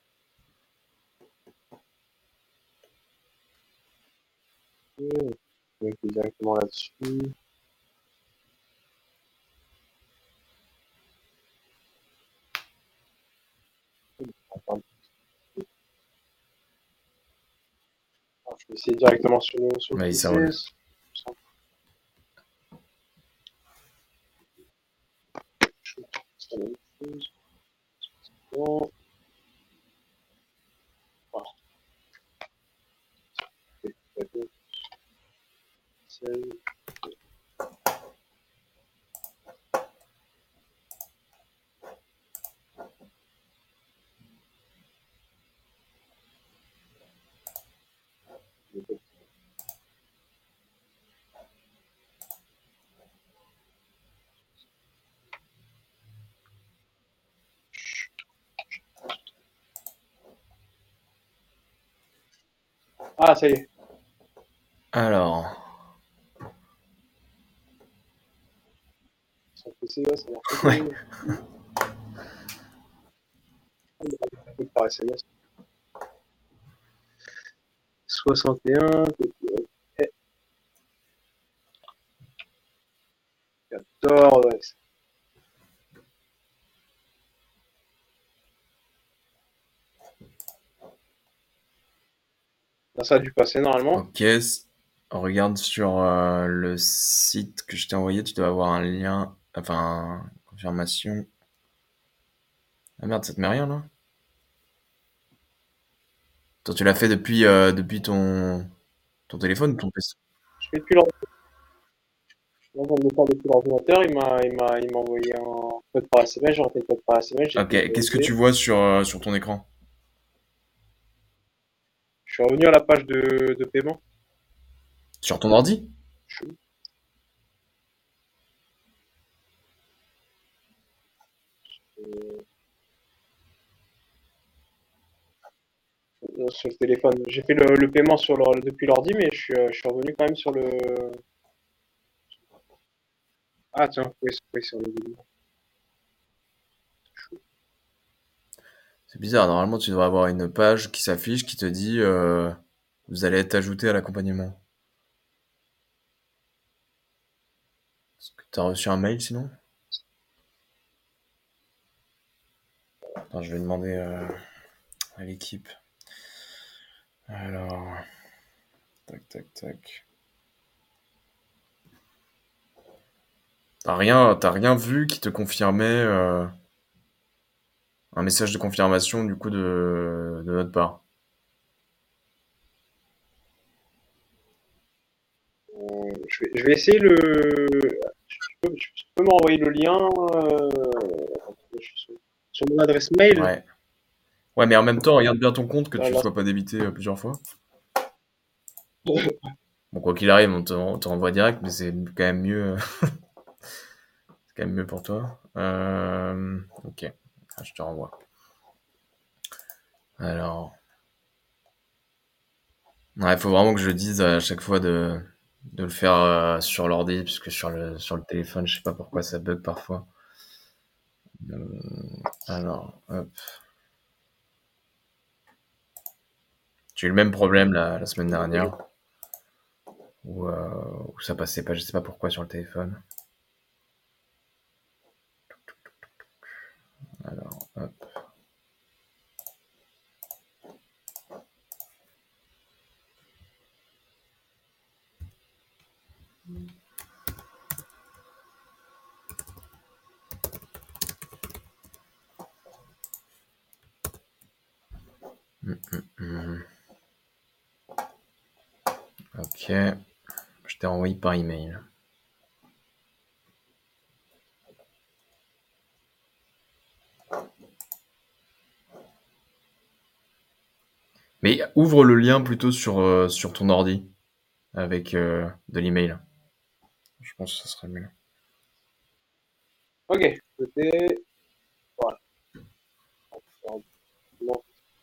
Je vais directement là-dessus. Attends, je vais essayer directement sur le Ouais, ça PC. roule. C'est la même chose. Bon, voilà. C'est- Ah, ça y est. Alors, Son PC, ouais, ça a l'air ouais, pété. Par SMS. 61, 14, ouais. Là, ça a dû passer normalement. ok. Regarde sur le site que je t'ai envoyé, tu dois avoir un lien, enfin, confirmation. Ah merde, ça te met rien là? Toi, tu l'as fait depuis ton téléphone ou ton PC? Je fais depuis l'ordinateur. Je viens de le faire depuis l'ordinateur. Il m'a envoyé un code par SMS. J'ai rentré le code par SMS. J'ai Ok, fait qu'est-ce que tu valider. vois sur ton écran? Je suis revenu à la page de paiement. Sur ton ordi? Je suis sur le téléphone. J'ai fait le paiement depuis l'ordi, mais je suis revenu quand même sur le. Ah tiens, oui, sur le début. C'est bizarre, normalement tu devrais avoir une page qui s'affiche qui te dit vous allez être ajouté à l'accompagnement. Est-ce que t'as reçu un mail sinon? Attends, je vais demander à l'équipe. Alors, tac tac tac. T'as rien vu qui te confirmait un message de confirmation du coup de notre part. Je vais essayer le. Tu peux m'envoyer le lien sur mon adresse mail. Ouais. Ouais, mais en même temps, regarde bien ton compte que Là, tu là, sois pas débité plusieurs fois. Bon, quoi qu'il arrive, on te renvoie direct, mais c'est quand même mieux, c'est quand même mieux pour toi. Ok. Ah, je te renvoie. Alors, ouais, faut vraiment que je dise à chaque fois de le faire sur l'ordi, puisque sur le téléphone, je sais pas pourquoi ça bug parfois. Alors, hop. J'ai eu le même problème la semaine dernière, où ça passait pas, je sais pas pourquoi sur le téléphone. Alors, hop. Hmm. Ok, je t'ai envoyé par email. Mais ouvre le lien plutôt sur ton ordi avec de l'email. Je pense que ça serait mieux. ok. C'était. Voilà. Non,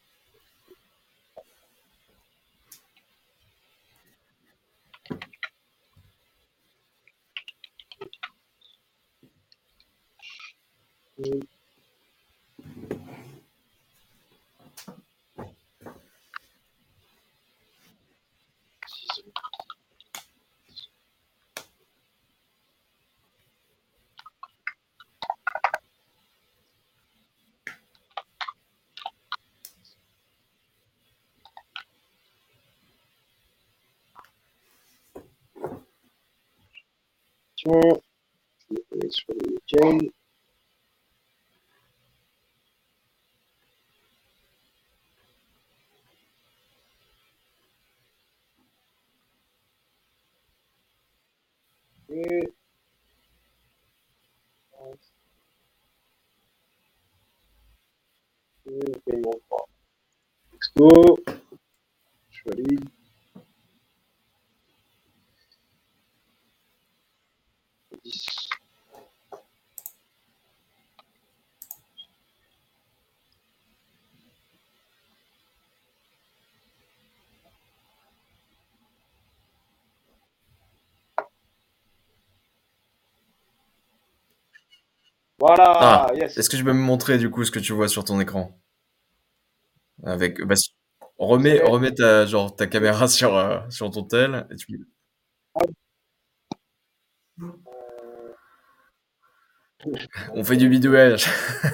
tiens, je vais aller sur le week-end. Et, paiement par texto. Je valide. 10. Voilà, Ah, yes. est-ce que tu peux me montrer du coup ce que tu vois sur ton écran? Avec, bah, Vous savez, remets ta, genre, ta caméra sur, sur ton tel. Et on fait du bidouillage.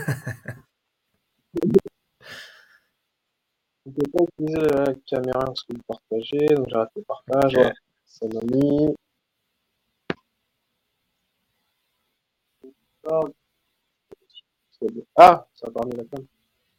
on peut pas utiliser la caméra lorsque vous partagez, donc j'arrête le partage, voilà. Ok. Ça m'a mis. Ah, ça a permis la cam.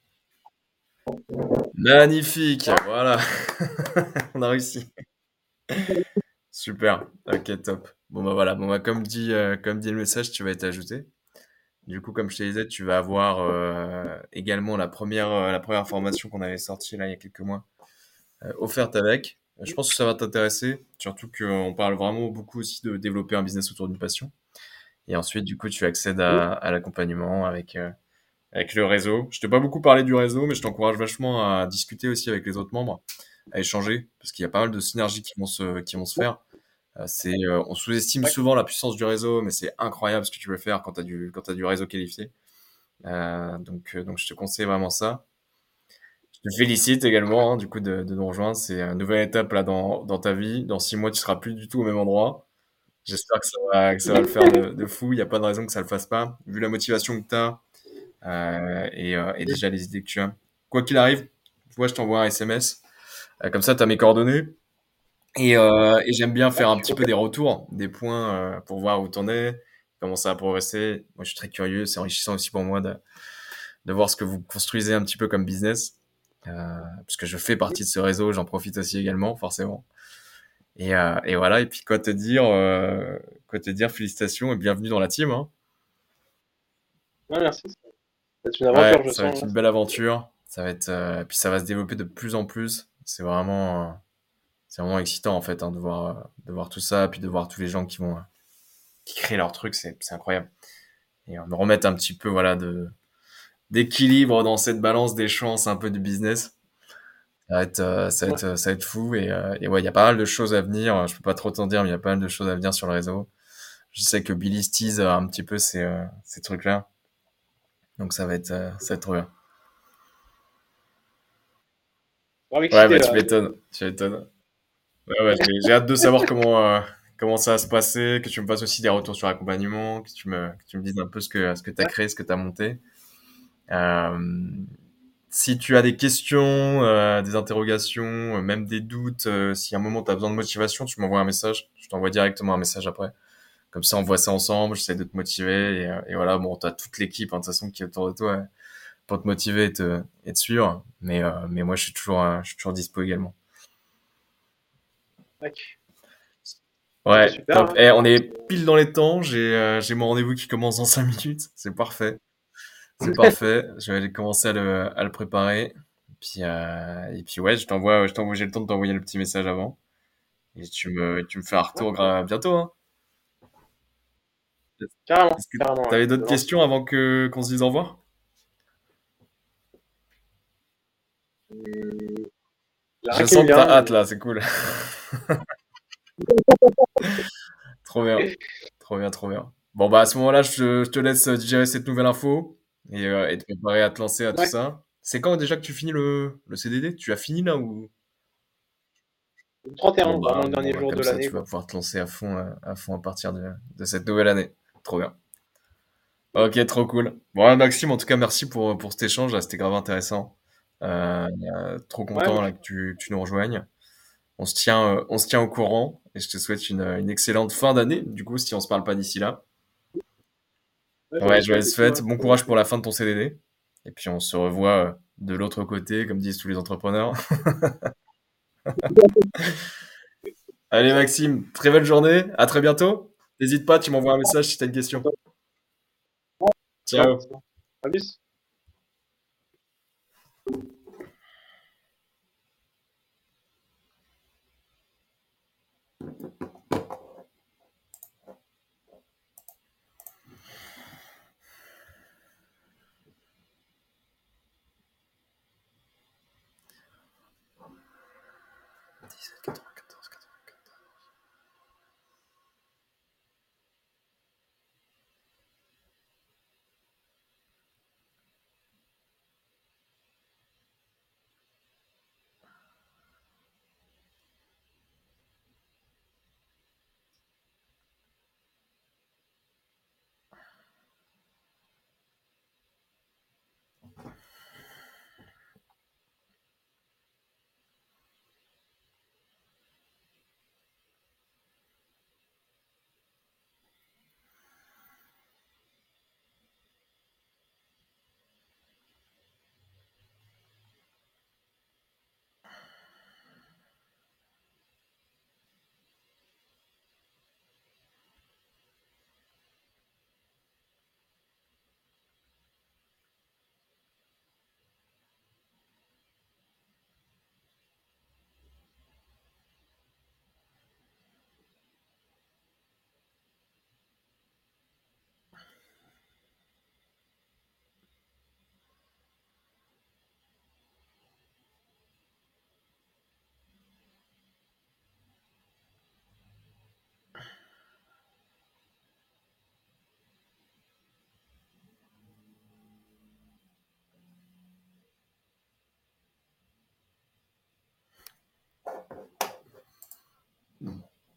Magnifique, Ah, voilà. On a réussi. Super. Ok, top. Bon bah voilà. Bon bah comme dit le message, tu vas être ajouté. Du coup, comme je te disais, tu vas avoir également la première formation qu'on avait sortie là il y a quelques mois, offerte avec. Je pense que ça va t'intéresser, surtout qu'on parle vraiment beaucoup aussi de développer un business autour d'une passion. Et ensuite, du coup, tu accèdes à l'accompagnement avec le réseau. Je t'ai pas beaucoup parlé du réseau, mais je t'encourage vachement à discuter aussi avec les autres membres, à échanger, parce qu'il y a pas mal de synergies qui vont se faire. On sous-estime ouais. souvent la puissance du réseau, mais c'est incroyable ce que tu peux faire quand t'as du réseau qualifié. Donc, je te conseille vraiment ça. Je te félicite également, hein, du coup, de nous rejoindre. C'est une nouvelle étape là dans ta vie. Dans 6 mois, tu seras plus du tout au même endroit. J'espère que ça va le faire de fou. Il n'y a pas de raison que ça le fasse pas. Vu la motivation que tu as et déjà les idées que tu as. Quoi qu'il arrive, moi, je t'envoie un SMS. Comme ça, tu as mes coordonnées. Et j'aime bien faire un petit peu des retours, des points pour voir où t'en es, comment ça a progressé. Moi, je suis très curieux. C'est enrichissant aussi pour moi de voir ce que vous construisez un petit peu comme business. Parce que je fais partie de ce réseau, j'en profite aussi également, forcément. Et voilà. Et puis, quoi te dire, félicitations et bienvenue dans la team, hein. Ouais, merci. C'est une Ouais, aventure, je ça va sens. être Là. une belle aventure. Puis ça va se développer de plus en plus. C'est vraiment excitant, en fait, hein, de voir tout ça, puis de voir tous les gens qui créent leur truc. C'est incroyable. Et me remettre un petit peu, voilà, d'équilibre dans cette balance des chances un peu du business. Ouais. Ça va être fou et ouais, il y a pas mal de choses à venir. Je peux pas trop t'en dire, mais il y a pas mal de choses à venir sur le réseau. Je sais que Billy tease un petit peu ces trucs-là, donc ça va être trop bien. Grave Ouais, excité, bah là. tu m'étonnes. Ouais, ouais, j'ai hâte de savoir comment ça va se passer, que tu me fasses aussi des retours sur l'accompagnement, que tu me dises un peu ce que t'as Ouais. créé, ce que t'as monté. Euh, Si tu as des questions, des interrogations, même des doutes, si à un moment tu as besoin de motivation, tu m'envoies un message. Je t'envoie directement un message après. Comme ça, on voit ça ensemble, j'essaie de te motiver. Et voilà, bon, tu as toute l'équipe, hein, de toute façon, qui est autour de toi pour te motiver et te suivre. Mais moi, je suis toujours dispo également. Tac. Ah, bah, Ouais, super. top. Hein. On est pile dans les temps. J'ai mon rendez-vous qui commence dans 5 minutes. C'est parfait. C'est parfait. Je vais aller commencer à le préparer. Et puis ouais, j'ai le temps de t'envoyer le petit message avant. Et tu me fais un Ouais, retour bientôt, hein. carrément, Est-ce que carrément, ouais. t'avais d'autres Lance. questions avant qu'on se dise au revoir? Il y a Je rien qui me sens que t'as vient, hâte mais. là, c'est cool. Trop bien. Trop bien, trop bien. Bon bah à ce moment-là, je te laisse digérer cette nouvelle info et te préparer à te lancer à tout Ouais. ça. C'est quand déjà que tu finis le CDD? Tu as fini là ou? Le 31, vraiment le dernier jour Comme de ça, l'année, tu vas quoi. pouvoir te lancer à fond à partir de cette nouvelle année. Trop bien. Ok, trop cool. Bon, ouais, Maxime, en tout cas, merci pour cet échange, là, c'était grave intéressant. Trop Ouais, moi, content là, que tu nous rejoignes. On se tient au courant et je te souhaite une excellente fin d'année, du coup, si on se parle pas d'ici là. ouais, Ouais, joyeuses fêtes joyeuses aussi, ouais. fêtes, bon courage pour la fin de ton CDD. Et puis on se revoit de l'autre côté, comme disent tous les entrepreneurs. Allez Maxime, très belle journée, à très bientôt. N'hésite pas, tu m'envoies un message si tu as une question. Non, Ciao. c'est bon. À plus.